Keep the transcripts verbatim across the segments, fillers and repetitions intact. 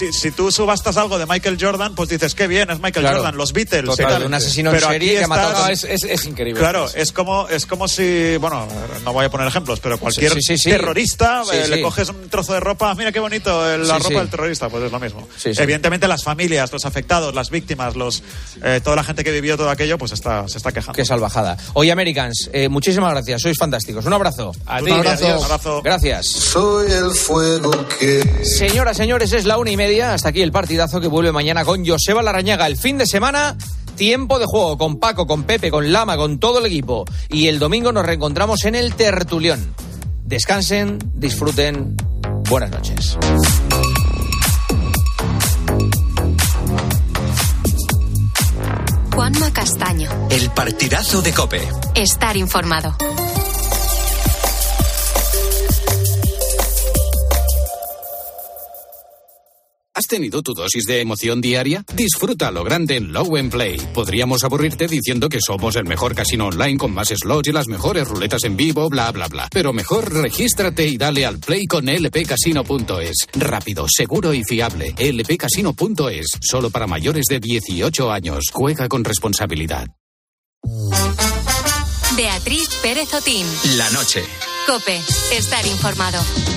Si, si tú subastas algo de Michael Jordan, pues dices, qué bien, es Michael claro. Jordan, los Beatles. Total, un asesino en pero serie que ha matado... No, es, es, es increíble. Claro, es como, es como si, bueno, no voy a poner ejemplos, pero cualquier sí, sí, sí, terrorista, sí, eh, sí. le coges un trozo de ropa, mira qué bonito, la sí, ropa sí. del terrorista, pues es lo mismo. Sí, sí. Evidentemente las familias, los afectados, las víctimas, los eh, toda la gente que vivió todo aquello, pues está, se está quejando. Qué salvajada. Oye, Americans, eh, muchísimas gracias, sois fantásticos. Un abrazo. A ti, un abrazo. Adiós. Un abrazo. Gracias. Soy el fuego que... Señoras, señores, es la una y media, hasta aquí el partidazo que vuelve mañana con Joseba Larrañaga. El fin de semana, tiempo de juego con Paco, con Pepe, con Lama, con todo el equipo. Y el domingo nos reencontramos en el Tertulión. Descansen, disfruten. Buenas noches. Juanma Castaño. El partidazo de COPE. Estar informado. ¿Has tenido tu dosis de emoción diaria? Disfruta lo grande en Low and Play. Podríamos aburrirte diciendo que somos el mejor casino online con más slots y las mejores ruletas en vivo, bla, bla, bla. Pero mejor regístrate y dale al play con l p casino punto es. Rápido, seguro y fiable. l p casino punto es. Solo para mayores de dieciocho años. Juega con responsabilidad. Beatriz Pérez Otín. La noche. COPE. Estar informado.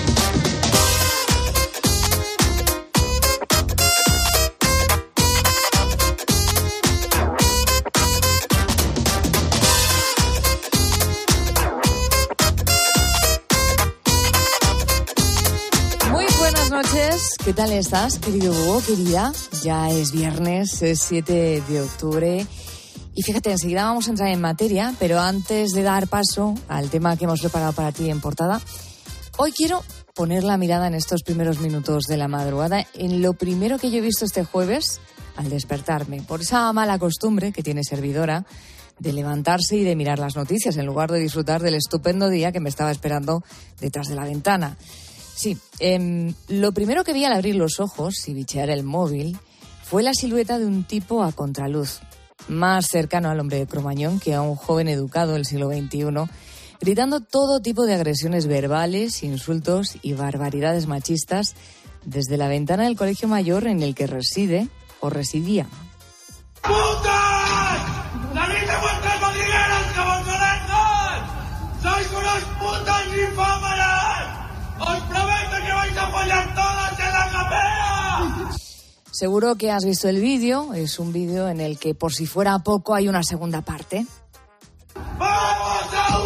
Noches, ¿qué tal estás, querido Hugo, querida? Ya es viernes, es siete de octubre y fíjate, enseguida vamos a entrar en materia, pero antes de dar paso al tema que hemos preparado para ti en portada, hoy quiero poner la mirada en estos primeros minutos de la madrugada en lo primero que yo he visto este jueves al despertarme, por esa mala costumbre que tiene servidora de levantarse y de mirar las noticias en lugar de disfrutar del estupendo día que me estaba esperando detrás de la ventana. Sí, eh, lo primero que vi al abrir los ojos y bichear el móvil fue la silueta de un tipo a contraluz, más cercano al hombre de Cromañón que a un joven educado del siglo veintiuno, gritando todo tipo de agresiones verbales, insultos y barbaridades machistas desde la ventana del colegio mayor en el que reside o residía. ¡Putas! ¡Salid de vuestras madrigueras, caboncolejas! ¡Sois unos putas ninfómanas! ¡Os prometo que vais a follar todas en la capea! Seguro que has visto el vídeo. Es un vídeo en el que, por si fuera poco, hay una segunda parte. ¡Vamos a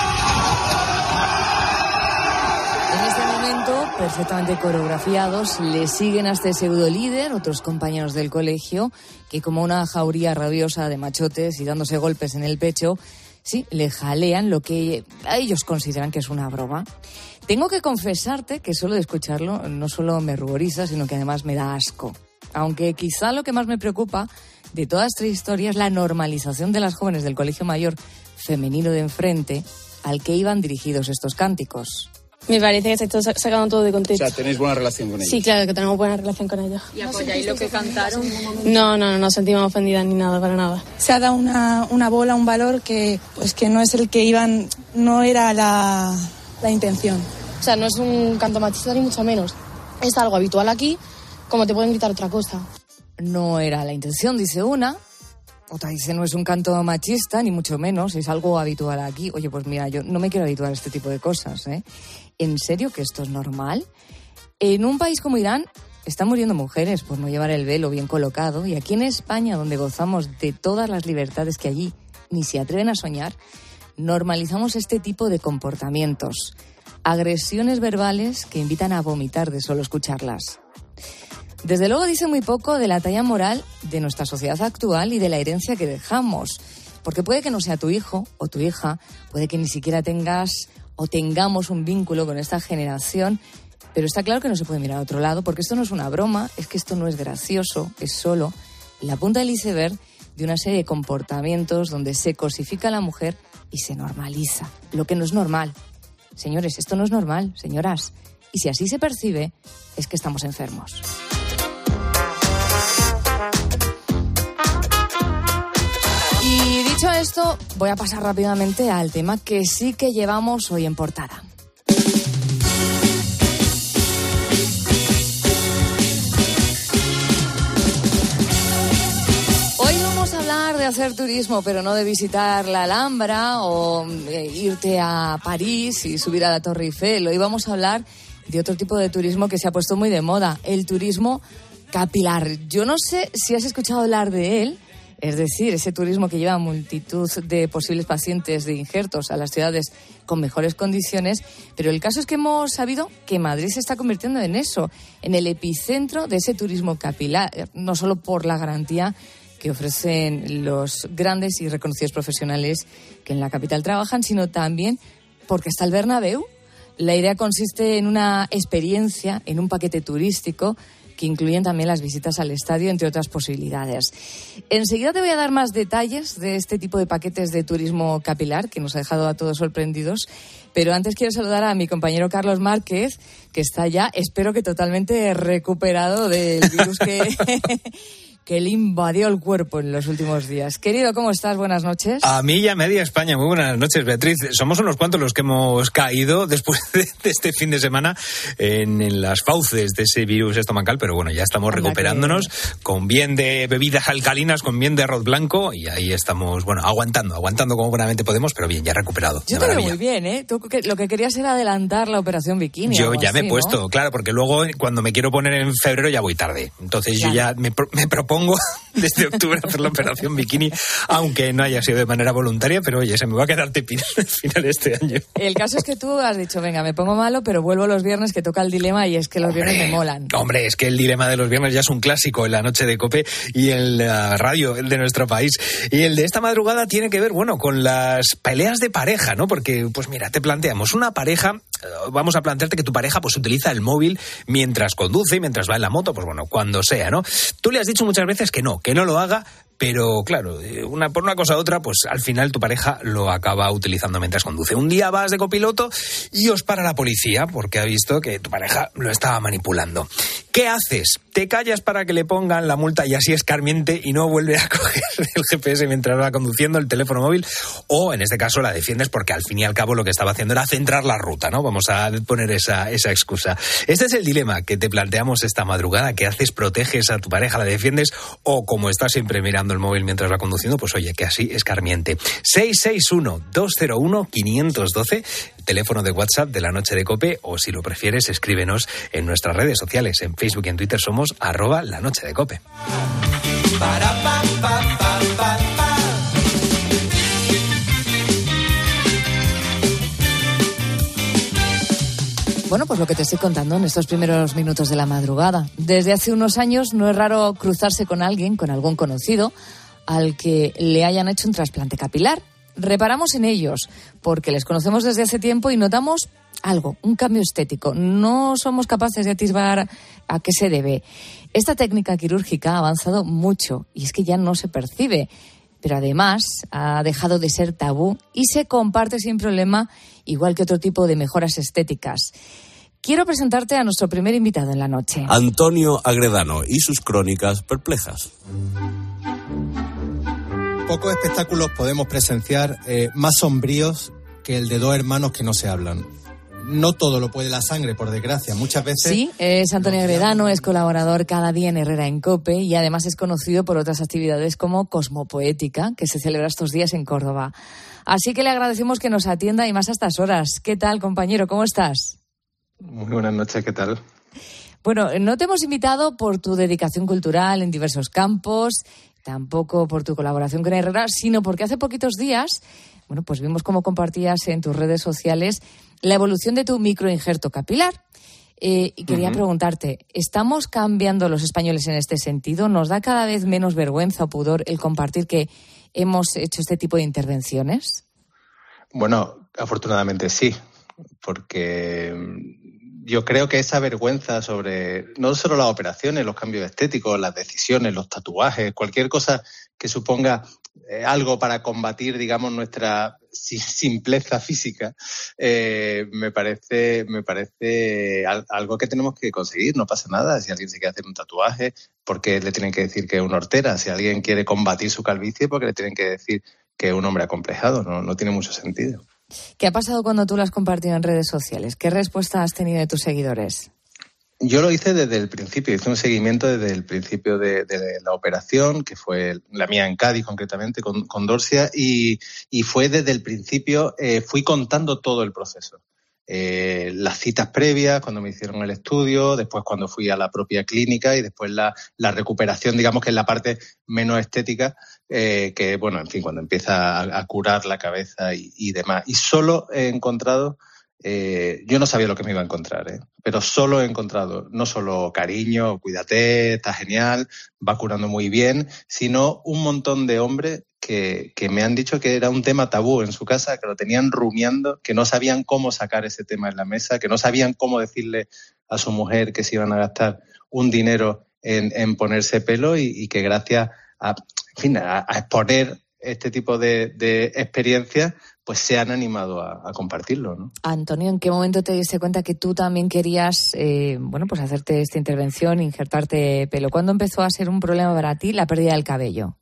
jugar! En este momento, perfectamente coreografiados, le siguen a este pseudo líder otros compañeros del colegio que, como una jauría rabiosa de machotes y dándose golpes en el pecho, sí, le jalean lo que ellos consideran que es una broma. Tengo que confesarte que solo de escucharlo no solo me ruboriza, sino que además me da asco. Aunque quizá lo que más me preocupa de toda esta historia es la normalización de las jóvenes del colegio mayor femenino de enfrente al que iban dirigidos estos cánticos. Me parece que se está sacando todo de contexto. O sea, ¿tenéis buena relación con ellos? Sí, claro que tenemos buena relación con ellos. ¿Y apoyáis lo que cantaron? No, no, no nos sentimos ofendidas ni nada, para nada. Se ha dado una, una bola, un valor que, pues, que no es el que iban, no era la, la intención. O sea, no es un canto machista ni mucho menos. Es algo habitual aquí, como te pueden gritar otra cosa. No era la intención, dice una. Otra dice, no es un canto machista, ni mucho menos, es algo habitual aquí. Oye, pues mira, yo no me quiero habituar a este tipo de cosas, ¿eh? ¿En serio que esto es normal? En un país como Irán están muriendo mujeres por no llevar el velo bien colocado, y aquí en España, donde gozamos de todas las libertades que allí ni se atreven a soñar, normalizamos este tipo de comportamientos. Agresiones verbales que invitan a vomitar de solo escucharlas. Desde luego dice muy poco de la talla moral de nuestra sociedad actual y de la herencia que dejamos. Porque puede que no sea tu hijo o tu hija, puede que ni siquiera tengas o tengamos un vínculo con esta generación, pero está claro que no se puede mirar a otro lado, porque esto no es una broma, es que esto no es gracioso, es solo la punta del iceberg de una serie de comportamientos donde se cosifica a la mujer y se normaliza, lo que no es normal. Señores, esto no es normal, señoras. Y si así se percibe, es que estamos enfermos. Y dicho esto, voy a pasar rápidamente al tema que sí que llevamos hoy en portada. hacer turismo, pero no de visitar la Alhambra o eh, irte a París y subir a la Torre Eiffel. Hoy vamos a hablar de otro tipo de turismo que se ha puesto muy de moda, el turismo capilar. Yo no sé si has escuchado hablar de él, es decir, ese turismo que lleva a multitud de posibles pacientes de injertos a las ciudades con mejores condiciones, pero el caso es que hemos sabido que Madrid se está convirtiendo en eso, en el epicentro de ese turismo capilar, no solo por la garantía que ofrecen los grandes y reconocidos profesionales que en la capital trabajan, sino también porque está el Bernabéu. La idea consiste en una experiencia, en un paquete turístico que incluyen también las visitas al estadio, entre otras posibilidades. Enseguida te voy a dar más detalles de este tipo de paquetes de turismo capilar que nos ha dejado a todos sorprendidos, pero antes quiero saludar a mi compañero Carlos Márquez, que está ya, espero que totalmente recuperado del virus que... que le invadió el cuerpo en los últimos días. Querido, ¿cómo estás? Buenas noches. A mí y a media España. Muy buenas noches, Beatriz. Somos unos cuantos los que hemos caído después de, de este fin de semana en, en las fauces de ese virus estomacal, pero bueno, ya estamos Hola, recuperándonos que... con bien de bebidas alcalinas, con bien de arroz blanco, y ahí estamos, bueno, aguantando, aguantando como buenamente podemos, pero bien, ya recuperado. Yo te veo muy bien, ¿eh? Tú que, lo que querías era adelantar la operación bikini. Yo ya así, me he puesto, ¿no? Claro, porque luego cuando me quiero poner en febrero ya voy tarde. Entonces claro. yo ya me, me propongo desde octubre hacer la operación bikini, aunque no haya sido de manera voluntaria, pero oye, se me va a quedar tepino al final de este año. El caso es que tú has dicho, venga, me pongo malo, pero vuelvo los viernes, que toca el dilema, y es que los hombre, viernes me molan. Hombre, es que el dilema de los viernes ya es un clásico en la noche de COPE y en la radio el de nuestro país. Y el de esta madrugada tiene que ver, bueno, con las peleas de pareja, ¿no? Porque, pues mira, te planteamos una pareja, vamos a plantearte que tu pareja pues utiliza el móvil mientras conduce y mientras va en la moto, pues bueno, cuando sea, ¿no? Tú le has dicho muchas veces que no, que no lo haga, pero claro, una, por una cosa u otra, pues al final tu pareja lo acaba utilizando mientras conduce. Un día vas de copiloto y os para la policía porque ha visto que tu pareja lo estaba manipulando. ¿Qué haces? ¿Te callas para que le pongan la multa y así escarmiente y no vuelve a coger el G P S mientras va conduciendo el teléfono móvil? O en este caso la defiendes porque al fin y al cabo lo que estaba haciendo era centrar la ruta, ¿no? Vamos a poner esa, esa excusa. Este es el dilema que te planteamos esta madrugada. ¿Qué haces? ¿Proteges a tu pareja? ¿La defiendes? O como estás siempre mirando el móvil mientras va conduciendo, pues oye, que así escarmiente. seis seis uno, dos cero uno, cinco uno dos, teléfono de WhatsApp de la noche de COPE, o si lo prefieres, escríbenos en nuestras redes sociales. En Facebook y en Twitter somos arroba la noche de COPE. Bueno, pues lo que te estoy contando en estos primeros minutos de la madrugada. Desde hace unos años no es raro cruzarse con alguien, con algún conocido, al que le hayan hecho un trasplante capilar. Reparamos en ellos porque les conocemos desde hace tiempo y notamos algo, un cambio estético. No somos capaces de atisbar a qué se debe. Esta técnica quirúrgica ha avanzado mucho y es que ya no se percibe, pero además ha dejado de ser tabú y se comparte sin problema, igual que otro tipo de mejoras estéticas. Quiero presentarte a nuestro primer invitado en la noche. Antonio Agredano y sus crónicas perplejas. Pocos espectáculos podemos presenciar eh, más sombríos que el de dos hermanos que no se hablan. No todo lo puede la sangre, por desgracia. Muchas veces... Sí, es Antonio Agredano, es colaborador cada día en Herrera en COPE y además es conocido por otras actividades como Cosmopoética, que se celebra estos días en Córdoba. Así que le agradecemos que nos atienda y más a estas horas. ¿Qué tal, compañero? ¿Cómo estás? Muy buenas noches, ¿qué tal? Bueno, no te hemos invitado por tu dedicación cultural en diversos campos, tampoco por tu colaboración con Herrera, sino porque hace poquitos días, bueno, pues vimos cómo compartías en tus redes sociales la evolución de tu microinjerto capilar. Eh, y quería uh-huh. preguntarte, ¿estamos cambiando los españoles en este sentido? ¿Nos da cada vez menos vergüenza o pudor el compartir que hemos hecho este tipo de intervenciones? Bueno, afortunadamente sí, porque yo creo que esa vergüenza sobre no solo las operaciones, los cambios estéticos, las decisiones, los tatuajes, cualquier cosa que suponga eh, algo para combatir, digamos, nuestra simpleza física, eh, me parece me parece algo que tenemos que conseguir. No pasa nada si alguien se quiere hacer un tatuaje, porque le tienen que decir que es una hortera. Si alguien quiere combatir su calvicie, porque le tienen que decir que es un hombre acomplejado. No, no tiene mucho sentido. ¿Qué ha pasado cuando tú lo has compartido en redes sociales? ¿Qué respuesta has tenido de tus seguidores? Yo lo hice desde el principio, hice un seguimiento desde el principio de, de la operación, que fue la mía en Cádiz concretamente, con, con Dorsia, y, y fue desde el principio, eh, fui contando todo el proceso. Eh, las citas previas, cuando me hicieron el estudio, después cuando fui a la propia clínica y después la, la recuperación, digamos que es la parte menos estética, eh, que bueno, en fin, cuando empieza a, a curar la cabeza y, y demás. Y solo he encontrado... Eh, yo no sabía lo que me iba a encontrar, ¿eh? Pero solo he encontrado no solo cariño, cuídate, está genial, va curando muy bien, sino un montón de hombres que, que me han dicho que era un tema tabú en su casa, que lo tenían rumiando, que no sabían cómo sacar ese tema en la mesa, que no sabían cómo decirle a su mujer que se iban a gastar un dinero en, en ponerse pelo y, y que gracias a, en fin, a, a exponer este tipo de, de experiencias, pues se han animado a, a compartirlo, ¿no? Antonio, ¿en qué momento te diste cuenta que tú también querías, eh, bueno, pues hacerte esta intervención, injertarte pelo? ¿Cuándo empezó a ser un problema para ti la pérdida del cabello?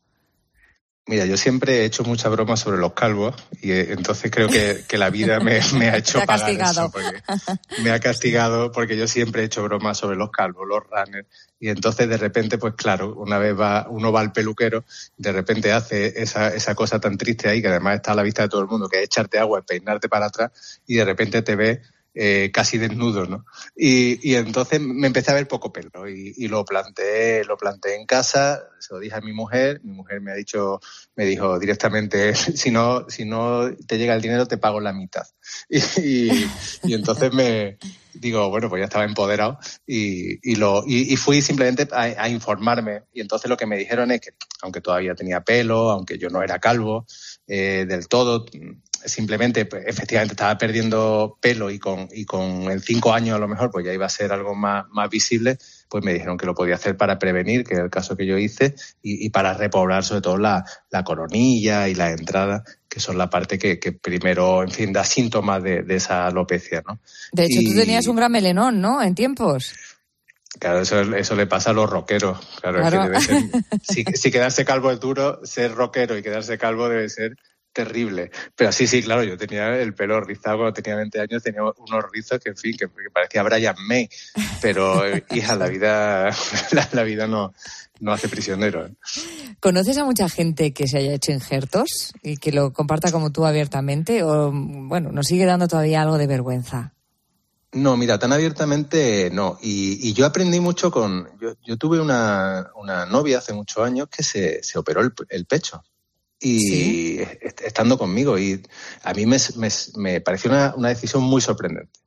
Mira, yo siempre he hecho mucha broma sobre los calvos y eh, entonces creo que, que la vida me, me ha hecho Te ha pagar castigado. eso. Porque me ha castigado porque yo siempre he hecho bromas sobre los calvos, los runners. Y entonces de repente, pues claro, una vez va uno va al peluquero, de repente hace esa, esa cosa tan triste ahí, que además está a la vista de todo el mundo, que es echarte agua, peinarte para atrás y de repente te ves Eh, casi desnudo, ¿no? Y, y entonces me empecé a ver poco pelo y, y lo planteé, lo planteé en casa, se lo dije a mi mujer, mi mujer me ha dicho, me dijo directamente, si no, si no te llega el dinero te pago la mitad. Y, y, y entonces me digo, bueno, pues ya estaba empoderado y, y lo y, y fui simplemente a, a informarme y entonces lo que me dijeron es que aunque todavía tenía pelo, aunque yo no era calvo eh, del todo, simplemente pues, efectivamente estaba perdiendo pelo y con y con en cinco años a lo mejor pues ya iba a ser algo más, más visible, pues me dijeron que lo podía hacer para prevenir, que es el caso que yo hice, y, y para repoblar sobre todo la, la coronilla y la entrada, que son la parte que, que primero, en fin, da síntomas de, de esa alopecia, ¿no? De hecho, y, tú tenías un gran melenón, ¿no? En tiempos. Claro, eso, eso le pasa a los rockeros. Claro, Claro. Es que debe ser, si, si quedarse calvo es duro, ser rockero y quedarse calvo debe ser terrible. Pero sí, sí, claro, yo tenía el pelo rizado cuando tenía veinte años, tenía unos rizos que, en fin, que, que parecía Brian May. Pero, hija, la vida, la, la vida no, no hace prisionero, ¿eh? ¿Conoces a mucha gente que se haya hecho injertos y que lo comparta como tú abiertamente? O, bueno, nos sigue dando todavía algo de vergüenza? No, mira, tan abiertamente no. Y, y yo aprendí mucho con... Yo, yo tuve una, una novia hace muchos años que se, se operó el, el pecho. Y ¿sí? est- estando conmigo. Y a mí me, me, me pareció una, una decisión muy sorprendente.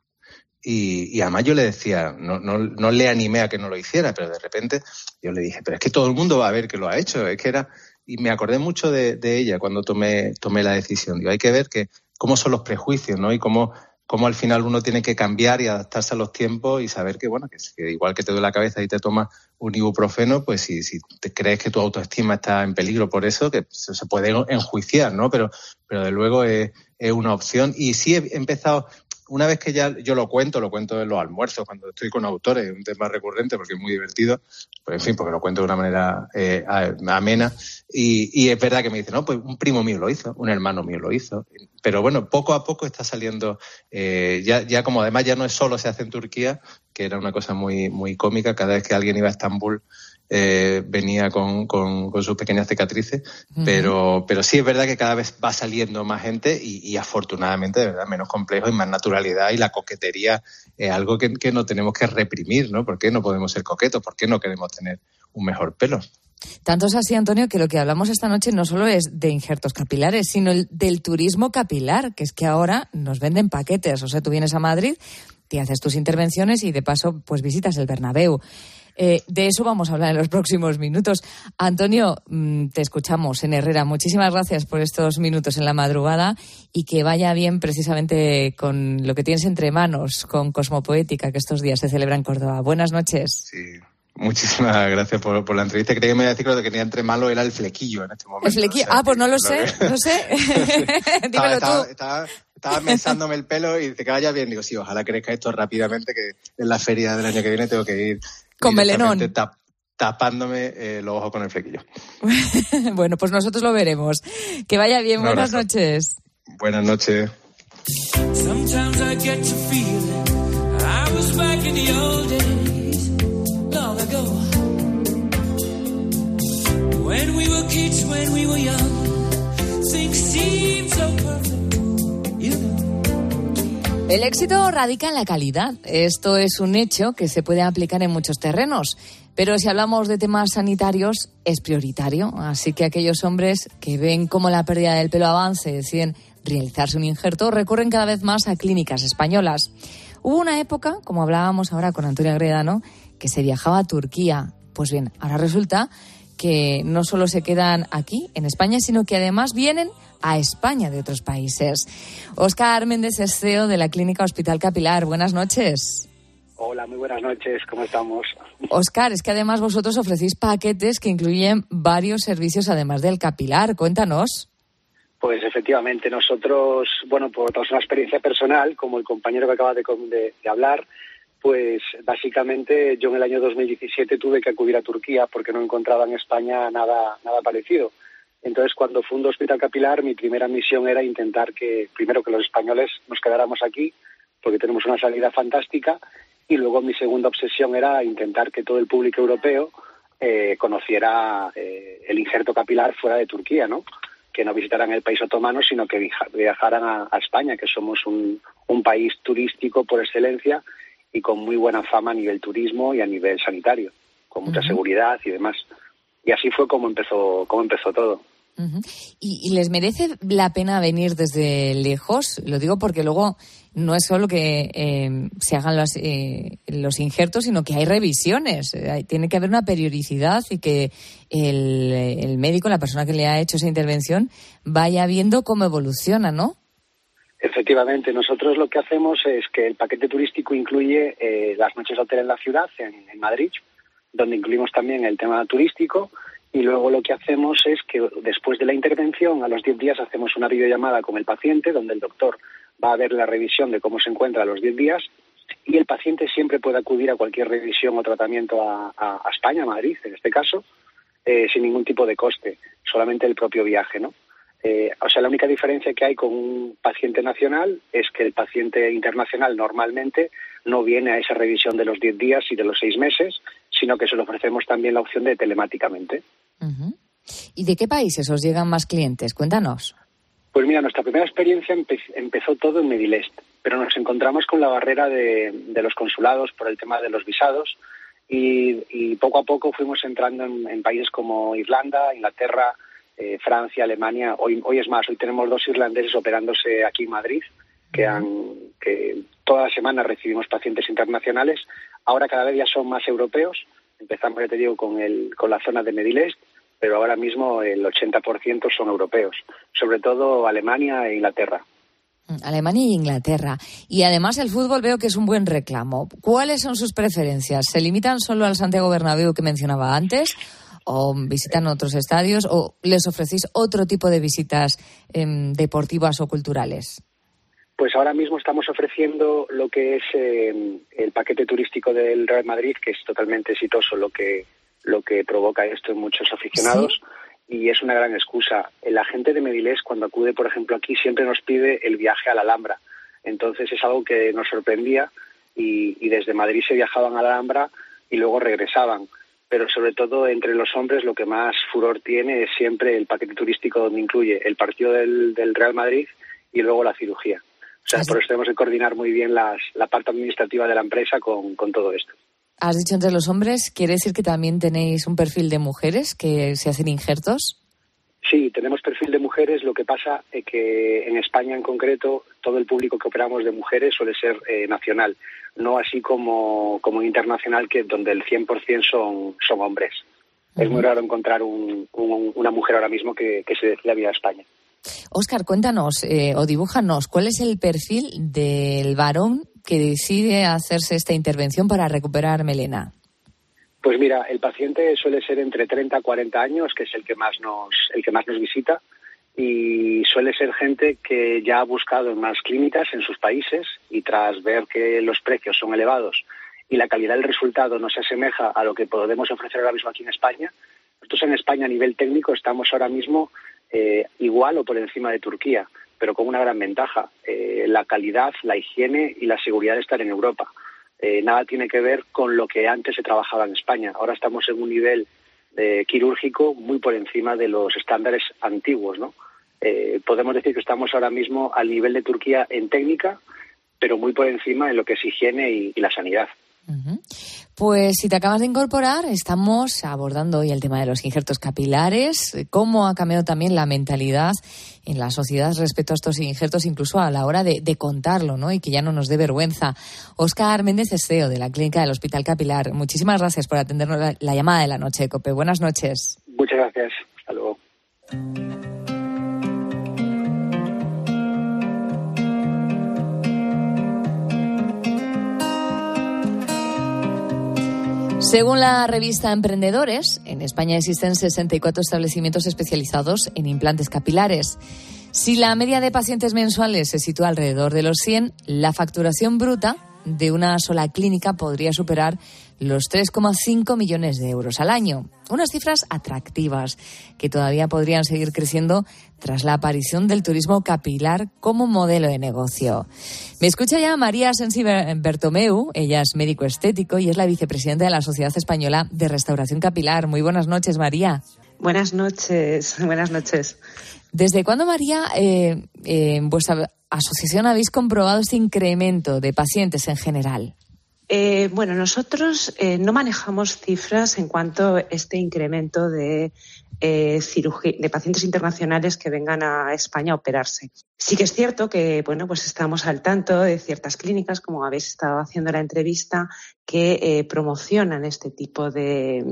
Y, y además yo le decía, no, no, no le animé a que no lo hiciera, pero de repente yo le dije, pero es que todo el mundo va a ver que lo ha hecho. Es que era... Y me acordé mucho de, de ella cuando tomé, tomé la decisión. Digo, hay que ver que cómo son los prejuicios, ¿no? Y cómo... cómo al final uno tiene que cambiar y adaptarse a los tiempos y saber que, bueno, que, que igual que te duele la cabeza y te tomas un ibuprofeno, pues si, si te crees que tu autoestima está en peligro por eso, que se, se puede enjuiciar, ¿no? Pero, pero de luego es, es una opción. Y sí he empezado, una vez que ya yo lo cuento, lo cuento en los almuerzos, cuando estoy con autores, es un tema recurrente porque es muy divertido, pues en fin, porque lo cuento de una manera eh, amena. Y, y es verdad que me dicen, no, pues un primo mío lo hizo, un hermano mío lo hizo. Pero bueno, poco a poco está saliendo, eh, ya, ya como además ya no es solo se hace en Turquía, que era una cosa muy, muy cómica, cada vez que alguien iba a Estambul eh, venía con, con, con sus pequeñas cicatrices, uh-huh. pero, pero sí es verdad que cada vez va saliendo más gente y, y afortunadamente de verdad menos complejo y más naturalidad, y la coquetería es algo que, que no tenemos que reprimir, ¿no? ¿Por qué no podemos ser coquetos? ¿Por qué no queremos tener un mejor pelo? Tanto es así, Antonio, que lo que hablamos esta noche no solo es de injertos capilares, sino el del turismo capilar, que es que ahora nos venden paquetes. O sea, tú vienes a Madrid, te haces tus intervenciones y de paso pues visitas el Bernabéu. Eh, de eso vamos a hablar en los próximos minutos. Antonio, te escuchamos en Herrera. Muchísimas gracias por estos minutos en la madrugada y que vaya bien precisamente con lo que tienes entre manos, con Cosmopoética, que estos días se celebra en Córdoba. Buenas noches. Sí. Muchísimas gracias por, por la entrevista. Creía que me iba a decir que lo que tenía entre malo era el flequillo en este momento. ¿El flequillo? O sea, ah, pues no lo lo sé, que... no sé. Dímelo estaba, tú. Estaba, estaba mensándome el pelo y dice que vaya bien. Digo, sí, ojalá crezca esto rápidamente, que en la feria del año que viene tengo que ir con melenón. Tap, tapándome eh, los ojos con el flequillo. Bueno, pues nosotros lo veremos. Que vaya bien. Buenas noches. Buenas noches. Sometimes I get to feeling I was back in the old days. kids when we were young. Things seem so perfect, you know. El éxito radica en la calidad. Esto es un hecho que se puede aplicar en muchos terrenos. Pero si hablamos de temas sanitarios, es prioritario. Así que aquellos hombres que ven cómo la pérdida del pelo avanza y deciden realizarse un injerto, recurren cada vez más a clínicas españolas. Hubo una época, como hablábamos ahora con Antonio Agredano, que se viajaba a Turquía. Pues bien, ahora resulta que no solo se quedan aquí, en España, sino que además vienen a España de otros países. Óscar Méndez es C E O de la Clínica Hospital Capilar. Buenas noches. Hola, muy buenas noches. ¿Cómo estamos? Óscar, es que además vosotros ofrecéis paquetes que incluyen varios servicios además del capilar. Cuéntanos. Pues efectivamente, nosotros, bueno, por tras una experiencia personal, como el compañero que acaba de, de, de hablar, pues básicamente yo en el año dos mil diecisiete tuve que acudir a Turquía porque no encontraba en España nada, nada parecido. Entonces, cuando fundo Hospital Capilar, mi primera misión era intentar que, primero, que los españoles nos quedáramos aquí, porque tenemos una salida fantástica, y luego mi segunda obsesión era intentar que todo el público europeo eh, conociera eh, el injerto capilar fuera de Turquía, ¿no? Que no visitaran el país otomano, sino que viajaran a, a España, que somos un, un país turístico por excelencia y con muy buena fama a nivel turismo y a nivel sanitario, con mucha uh-huh. seguridad y demás. Y así fue como empezó, como empezó todo. Uh-huh. ¿Y, ¿Y les merece la pena venir desde lejos? Lo digo porque luego no es solo que eh, se hagan los, eh, los injertos, sino que hay revisiones. Eh, tiene que haber una periodicidad y que el, el médico, la persona que le ha hecho esa intervención, vaya viendo cómo evoluciona, ¿no? Efectivamente, nosotros lo que hacemos es que el paquete turístico incluye eh, las noches de hotel en la ciudad, en, en Madrid, donde incluimos también el tema turístico. Y luego lo que hacemos es que después de la intervención, a los diez días, hacemos una videollamada con el paciente, donde el doctor va a ver la revisión de cómo se encuentra a los diez días, y el paciente siempre puede acudir a cualquier revisión o tratamiento a, a, a España, a Madrid, en este caso, eh, sin ningún tipo de coste, solamente el propio viaje, ¿no? Eh, o sea, la única diferencia que hay con un paciente nacional es que el paciente internacional normalmente no viene a esa revisión de los diez días y de los seis meses, sino que se le ofrecemos también la opción de telemáticamente. Uh-huh. ¿Y de qué países os llegan más clientes? Cuéntanos. Pues mira, nuestra primera experiencia empe- empezó todo en Medilest, pero nos encontramos con la barrera de, de los consulados por el tema de los visados y, y poco a poco fuimos entrando en, en países como Irlanda, Inglaterra, eh, Francia, Alemania. Hoy, hoy es más, hoy tenemos dos irlandeses operándose aquí en Madrid, que, han, que toda la semana recibimos pacientes internacionales. Ahora cada vez ya son más europeos. Empezamos, ya te digo, con, el, con la zona de Medilest, pero ahora mismo el ochenta por ciento son europeos, sobre todo Alemania e Inglaterra. Alemania e Inglaterra. Y además el fútbol veo que es un buen reclamo. ¿Cuáles son sus preferencias? ¿Se limitan solo al Santiago Bernabéu que mencionaba antes? ¿O visitan otros estadios? ¿O les ofrecéis otro tipo de visitas eh, deportivas o culturales? Pues ahora mismo estamos ofreciendo lo que es eh, el paquete turístico del Real Madrid, que es totalmente exitoso, lo que lo que provoca esto en muchos aficionados. ¿Sí? Y es una gran excusa. La gente de Medilest, cuando acude, por ejemplo, aquí, siempre nos pide el viaje a la Alhambra. Entonces es algo que nos sorprendía y, y desde Madrid se viajaban a la Alhambra y luego regresaban. Pero sobre todo entre los hombres lo que más furor tiene es siempre el paquete turístico donde incluye el partido del, del Real Madrid y luego la cirugía. O sea, por eso tenemos que coordinar muy bien las, la parte administrativa de la empresa con, con todo esto. Has dicho entre los hombres, ¿quiere decir que también tenéis un perfil de mujeres que se hacen injertos? Sí, tenemos perfil de mujeres, lo que pasa es que en España en concreto todo el público que operamos de mujeres suele ser eh, nacional, no así como, como internacional, que donde el cien por ciento son, son hombres. Uh-huh. Es muy raro encontrar un, un, una mujer ahora mismo que, que se decida venir a España. Óscar, cuéntanos eh, o dibújanos, ¿cuál es el perfil del varón que decide hacerse esta intervención para recuperar melena? Pues mira, el paciente suele ser entre treinta a cuarenta años, que es el que más nos, el que más nos visita, y suele ser gente que ya ha buscado en más clínicas en sus países y tras ver que los precios son elevados y la calidad del resultado no se asemeja a lo que podemos ofrecer ahora mismo aquí en España. Nosotros en España a nivel técnico estamos ahora mismo eh, igual o por encima de Turquía, pero con una gran ventaja, eh, la calidad, la higiene y la seguridad de estar en Europa. Eh, nada tiene que ver con lo que antes se trabajaba en España. Ahora estamos en un nivel eh, quirúrgico muy por encima de los estándares antiguos, ¿no? Eh, podemos decir que estamos ahora mismo al nivel de Turquía en técnica, pero muy por encima en lo que es higiene y, y la sanidad. Uh-huh. Pues si te acabas de incorporar, estamos abordando hoy el tema de los injertos capilares, cómo ha cambiado también la mentalidad en la sociedad respecto a estos injertos, incluso a la hora de, de contarlo, ¿no? Y que ya no nos dé vergüenza. Óscar Méndez es C E O de la Clínica del Hospital Capilar. Muchísimas gracias por atendernos la, la llamada de la noche de COPE. Buenas noches. Muchas gracias. Hasta luego. Según la revista Emprendedores, en España existen sesenta y cuatro establecimientos especializados en implantes capilares. Si la media de pacientes mensuales se sitúa alrededor de los cien, la facturación bruta de una sola clínica podría superar los tres coma cinco millones de euros al año. Unas cifras atractivas que todavía podrían seguir creciendo tras la aparición del turismo capilar como modelo de negocio. Me escucha ya María Sensi Bertomeu, ella es médico estético y es la vicepresidenta de la Sociedad Española de Restauración Capilar. Muy buenas noches, María. Buenas noches, buenas noches. ¿Desde cuándo, María, eh, eh, en vuestra asociación habéis comprobado este incremento de pacientes en general? Eh, bueno, nosotros eh, no manejamos cifras en cuanto a este incremento de, eh, cirugía, de pacientes internacionales que vengan a España a operarse. Sí que es cierto que, bueno, pues estamos al tanto de ciertas clínicas, como habéis estado haciendo la entrevista, que eh, promocionan este tipo de,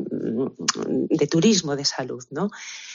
de turismo de salud, ¿no?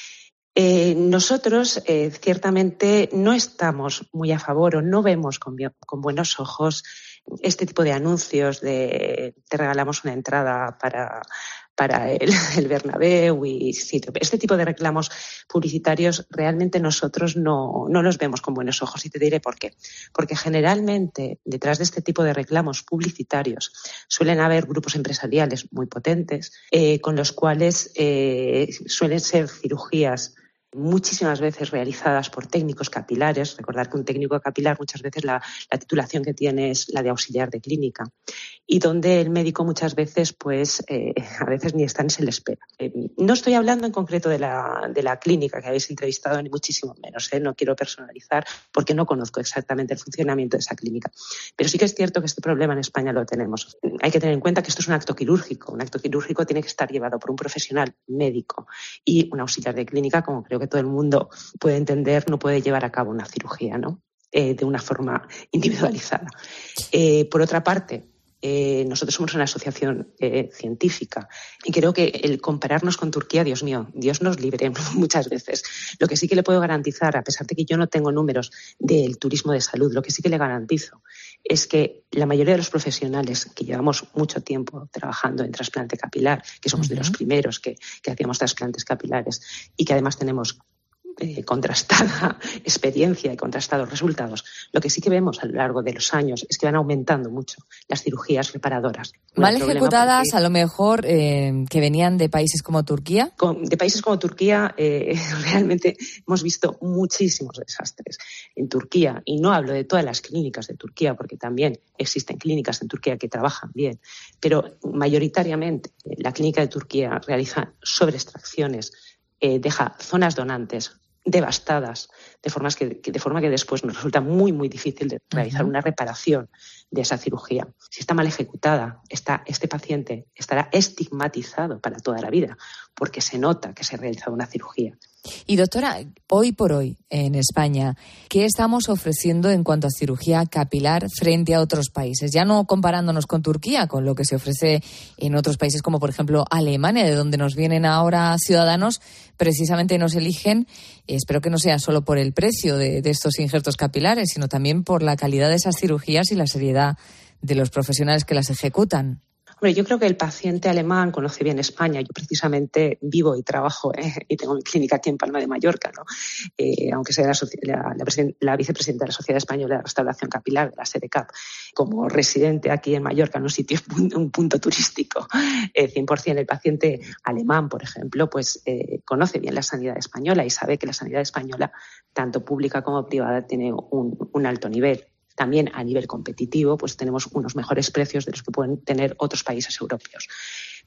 Eh, nosotros, eh, ciertamente, no estamos muy a favor o no vemos con, con buenos ojos este tipo de anuncios de te regalamos una entrada para, para el, el Bernabéu y sitio. Este tipo de reclamos publicitarios realmente nosotros no, no los vemos con buenos ojos y te diré por qué. Porque generalmente detrás de este tipo de reclamos publicitarios suelen haber grupos empresariales muy potentes eh, con los cuales eh, suelen ser cirugías muchísimas veces realizadas por técnicos capilares. Recordar que un técnico capilar muchas veces la, la titulación que tiene es la de auxiliar de clínica y donde el médico muchas veces pues eh, a veces ni está ni se le espera. Eh, no estoy hablando en concreto de la, de la clínica que habéis entrevistado ni muchísimo menos, ¿eh? No quiero personalizar porque no conozco exactamente el funcionamiento de esa clínica, pero sí que es cierto que este problema en España lo tenemos. Hay que tener en cuenta que esto es un acto quirúrgico. Un acto quirúrgico tiene que estar llevado por un profesional médico y un auxiliar de clínica, como creo que todo el mundo puede entender, no puede llevar a cabo una cirugía, ¿no? Eh, de una forma individualizada. Eh, por otra parte, eh, nosotros somos una asociación eh, científica y creo que el compararnos con Turquía, Dios mío, Dios nos libre muchas veces. Lo que sí que le puedo garantizar, a pesar de que yo no tengo números del turismo de salud, lo que sí que le garantizo es que la mayoría de los profesionales que llevamos mucho tiempo trabajando en trasplante capilar, que somos uh-huh. de los primeros que, que hacíamos trasplantes capilares y que además tenemos Eh, contrastada experiencia y contrastados resultados, lo que sí que vemos a lo largo de los años es que van aumentando mucho las cirugías reparadoras. Mal ejecutadas, porque, a lo mejor, eh, que venían de países como Turquía. Con, de países como Turquía, eh, realmente hemos visto muchísimos desastres en Turquía, y no hablo de todas las clínicas de Turquía, porque también existen clínicas en Turquía que trabajan bien, pero mayoritariamente eh, la clínica de Turquía realiza sobreextracciones, eh, deja zonas donantes devastadas, de, formas que, de forma que después nos resulta muy, muy difícil de realizar uh-huh. una reparación de esa cirugía. Si está mal ejecutada, está, este paciente estará estigmatizado para toda la vida, porque se nota que se ha realizado una cirugía. Y doctora, hoy por hoy en España, ¿qué estamos ofreciendo en cuanto a cirugía capilar frente a otros países? Ya no comparándonos con Turquía, con lo que se ofrece en otros países como por ejemplo Alemania, de donde nos vienen ahora ciudadanos, precisamente nos eligen, espero que no sea solo por el precio de, de estos injertos capilares, sino también por la calidad de esas cirugías y la seriedad de los profesionales que las ejecutan. Hombre, yo creo que el paciente alemán conoce bien España. Yo precisamente vivo y trabajo eh, y tengo mi clínica aquí en Palma de Mallorca, ¿no? Eh, aunque sea la, la, la, la vicepresidenta de la Sociedad Española de Restauración Capilar, de la SEDECAP, como residente aquí en Mallorca, en un sitio, un punto turístico, eh, cien por ciento el paciente alemán, por ejemplo, pues eh, conoce bien la sanidad española y sabe que la sanidad española, tanto pública como privada, tiene un, un alto nivel. También a nivel competitivo, pues tenemos unos mejores precios de los que pueden tener otros países europeos.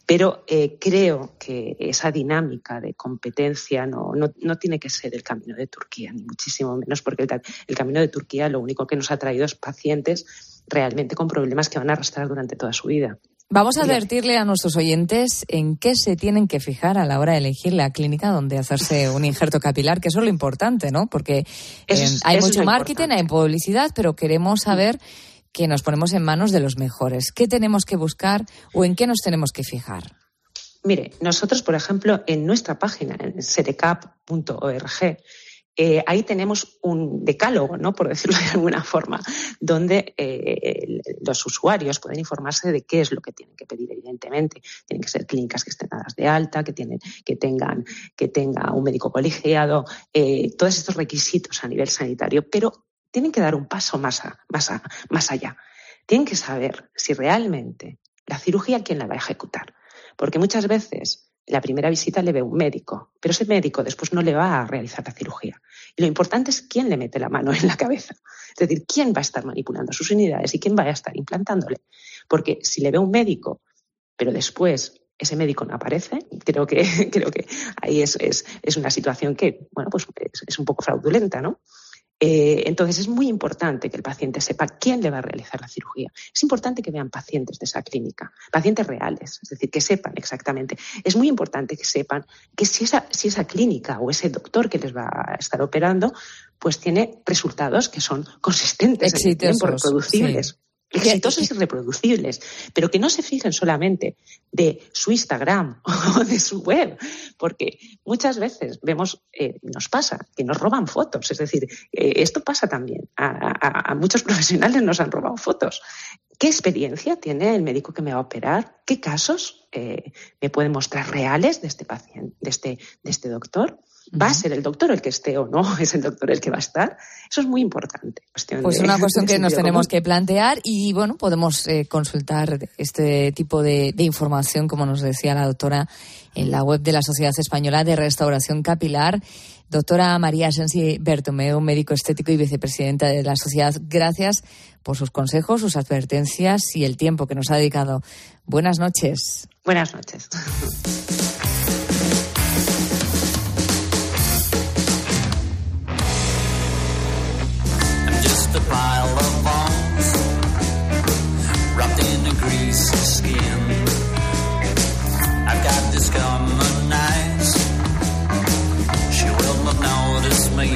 Pero eh, creo que esa dinámica de competencia no, no, no tiene que ser el camino de Turquía, ni muchísimo menos, porque el, el camino de Turquía lo único que nos ha traído es pacientes realmente con problemas que van a arrastrar durante toda su vida. Vamos a advertirle a nuestros oyentes en qué se tienen que fijar a la hora de elegir la clínica donde hacerse un injerto capilar, que eso es lo importante, ¿no? Porque eh, hay mucho marketing, hay publicidad, pero queremos saber que nos ponemos en manos de los mejores. ¿Qué tenemos que buscar o en qué nos tenemos que fijar? Mire, nosotros, por ejemplo, en nuestra página, en serecap punto org, Eh, ahí tenemos un decálogo, ¿no?, por decirlo de alguna forma, donde eh, los usuarios pueden informarse de qué es lo que tienen que pedir, evidentemente. Tienen que ser clínicas que estén dadas de alta, que, tienen, que, tengan, que tenga un médico colegiado, eh, todos estos requisitos a nivel sanitario, pero tienen que dar un paso más, a, más, a, más allá. Tienen que saber si realmente la cirugía, ¿quién la va a ejecutar? Porque muchas veces la primera visita le ve un médico, pero ese médico después no le va a realizar la cirugía. Y lo importante es quién le mete la mano en la cabeza. Es decir, quién va a estar manipulando sus unidades y quién va a estar implantándole. Porque si le ve un médico, pero después ese médico no aparece, creo que, creo que ahí es, es, es una situación que, bueno, pues es, es un poco fraudulenta, ¿no? Eh, entonces es muy importante que el paciente sepa quién le va a realizar la cirugía. Es importante que vean pacientes de esa clínica, pacientes reales, es decir, que sepan exactamente. Es muy importante que sepan que si esa, si esa clínica o ese doctor que les va a estar operando, pues tiene resultados que son consistentes, exitosos, reproducibles. Sí. Exitosos y reproducibles, pero que no se fijen solamente de su Instagram o de su web, porque muchas veces vemos, eh, nos pasa, que nos roban fotos, es decir, eh, esto pasa también, a, a, a muchos profesionales nos han robado fotos. ¿Qué experiencia tiene el médico que me va a operar? ¿Qué casos eh, me pueden mostrar reales de este paciente, de este, de este doctor? ¿Va a ser el doctor el que esté o no es el doctor el que va a estar? Eso es muy importante. Cuestión pues de, una cuestión que nos tenemos común. que plantear y, bueno, podemos eh, consultar este tipo de, de información, como nos decía la doctora, en la web de la Sociedad Española de Restauración Capilar. Doctora María Asensi Bertomeu, médico estético y vicepresidenta de la sociedad, gracias por sus consejos, sus advertencias y el tiempo que nos ha dedicado. Buenas noches. Buenas noches. A pile of bones wrapped in a greasy skin. I've got discommon eyes. She will not notice me.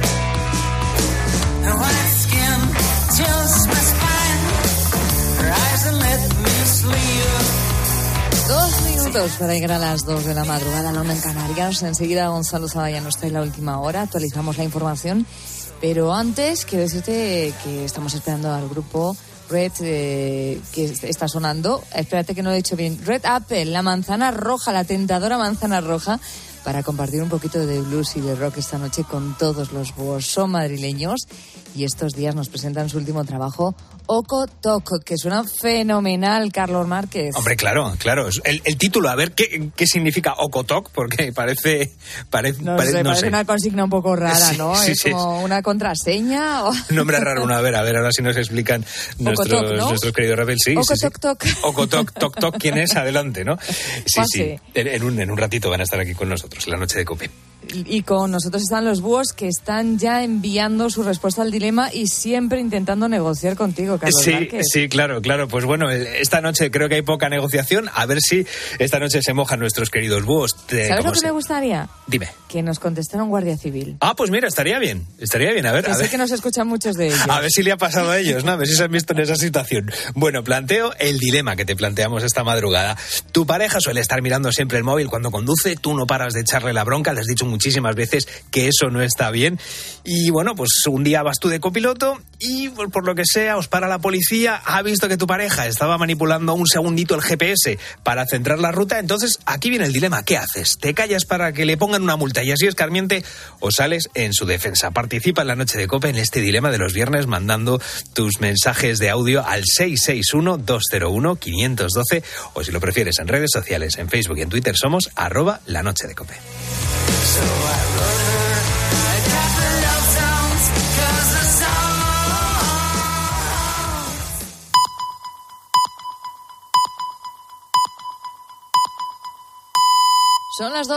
Her white skin chills my spine. Her eyes and let me sleep. Dos minutos para llegar a las dos de la madrugada, la una en Canarias. Enseguida Gonzalo Zavalla nos trae la última hora. Actualizamos la información. Pero antes, quiero decirte que estamos esperando al grupo Red, eh, que está sonando. Espérate que no lo he dicho bien. Red Apple, la manzana roja, la tentadora manzana roja, para compartir un poquito de blues y de rock esta noche con todos los búhos. Son madrileños y estos días nos presentan su último trabajo, Oco Toc, que suena fenomenal, Carlos Márquez. Hombre, claro, claro. El, el título, a ver, ¿qué, qué significa Oco Toc? Porque parece... parece no parece, sé, no parece sé. una consigna un poco rara, ¿no? Sí, es sí, como sí. una contraseña. O... Nombre raro, una, a ver, a ver, ahora sí nos explican nuestros, Oco Toc, ¿no? nuestros queridos rebeldes. Sí, Oco sí, Toc sí. Toc. Oco Toc Toc Toc, ¿quién es? Adelante, ¿no? Sí, Pase. sí. En, en, un, en un ratito van a estar aquí con nosotros, en la noche de COPE. Y con nosotros están los búhos que están ya enviando su respuesta al dilema y siempre intentando negociar contigo, Carlos Sí, Márquez. sí, claro, claro. Pues bueno, esta noche creo que hay poca negociación. A ver si esta noche se mojan nuestros queridos búhos. ¿Sabes lo que se... me gustaría? Dime. Que nos contestara un guardia civil. Ah, pues mira, estaría bien. Estaría bien, a ver. Que a sé ver. que nos escuchan muchos de ellos. A ver si le ha pasado a ellos, ¿no? A ver si se han visto en esa situación. Bueno, planteo el dilema que te planteamos esta madrugada. Tu pareja suele estar mirando siempre el móvil cuando conduce, tú no paras de echarle la bronca, le has dicho muchísimas veces que eso no está bien. Y bueno, pues un día vas tú de copiloto y pues, por lo que sea os para la policía, ha visto que tu pareja estaba manipulando un segundito el G P S para centrar la ruta. Entonces aquí viene el dilema, ¿qué haces? ¿Te callas para que le pongan una multa y así escarmiente o sales en su defensa? Participa en la noche de COPE en este dilema de los viernes mandando tus mensajes de audio al seis seis uno, dos cero uno, cinco uno dos o si lo prefieres en redes sociales, en Facebook y en Twitter somos arroba la noche de COPE. Son las dos.